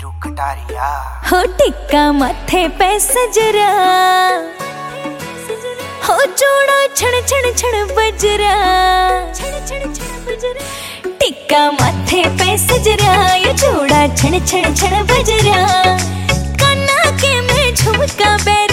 तू कटारिया हो टिक्का माथे पे सजरा, हो जोड़ा छण छण छण बजरा, टिक्का माथे पे सजरा, ये जोड़ा छण छण छण बजरा, काना के में झुमका बैर